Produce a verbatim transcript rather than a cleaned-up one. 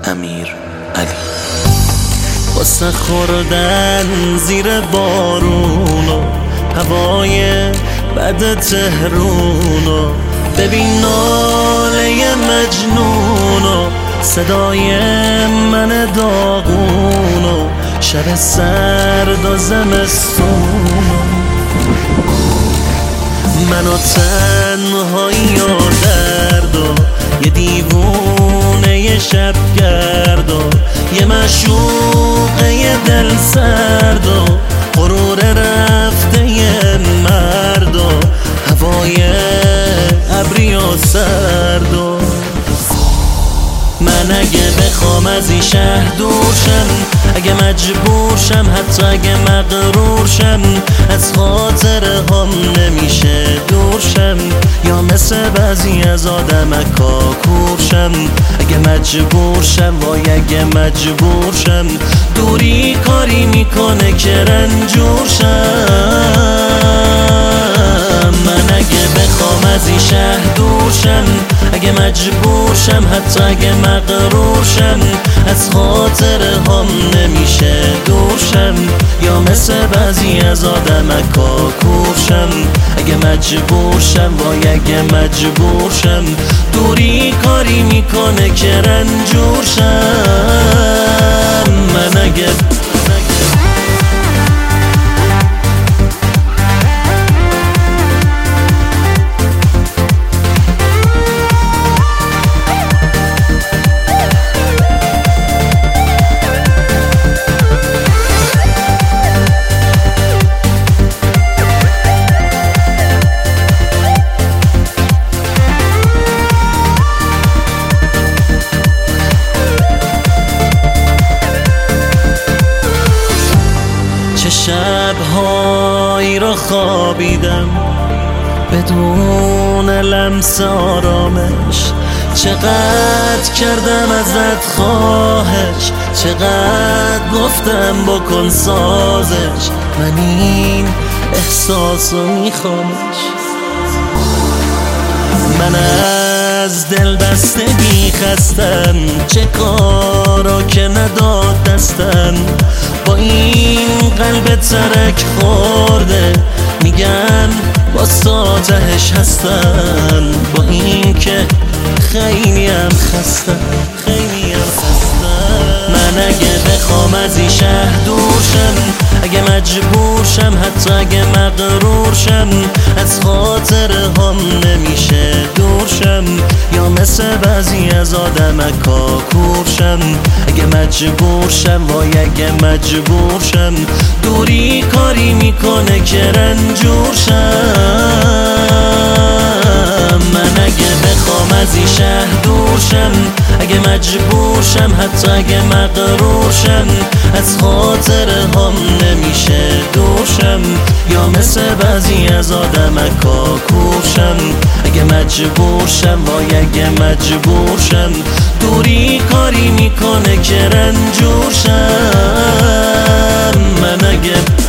امیر علی. واسه خوردن زیر بارون و هوای بد تهرون و ببین ناله مجنون و صدای من داغون و شب سرد و زمستون، من و تنهایی و درد و یه دیوونه یه شب گرد و یه معشوقه یه دل سرد و غرور رفته یه مرد و هوای ابری و سرد و من اگه بخوام از این شهر دور شم، اگه مجبور شم، حتی اگه مغرور شم، از خاطر هم نمیشه دور شم، یا مثل بعضی از آدمکا کور شم. اگه مجبور شم وای اگه مجبور شم، دوری کاری میکنه که رنجور شم. من اگه بخوام از این شهر دور شم، اگه مجبور شم، حتی اگه مغرور شم، از خاطر هم نمیشه دور شم، یا مثل بعضی از آدمکا کور شم. اگه مجبور شم وای اگه مجبور شم، دوری کاری میکنه که رنجور شم. من اگه چه شب‌هایی را خوابیدم بدون لمس آرامش، چقدر کردم ازت خواهش، چقدر گفتم بکن سازش، من این احساسو میخوامش. من از دل بستگی خستم، چه کارا که نداد دستم، با این قلب ترک خورده میگم با ساتهش هستم، با این که خیلی هم خستم، خیلی هم خستم. من اگه بخوام از این شهر دور شم، اگه مجبور شم، حتی اگه مغرور شم، از خاطر هم نمیشه دور شم، یا مثل بعضی از آدمکا کور شم. اگه مجبور شم وای اگه مجبور شم، دوری کاری میکنه که رنجور شم. من اگه بخوام از این شهر دور شم، اگه مجبور شم، حتی اگه مغرور شم، از خاطر هم نمیشه دور شم، یا مثل بعضی از آدمکا کور شم. اگه مجبور شم وای اگه مجبور شم، دوری کاری میکنه که رنجور شم. من اگه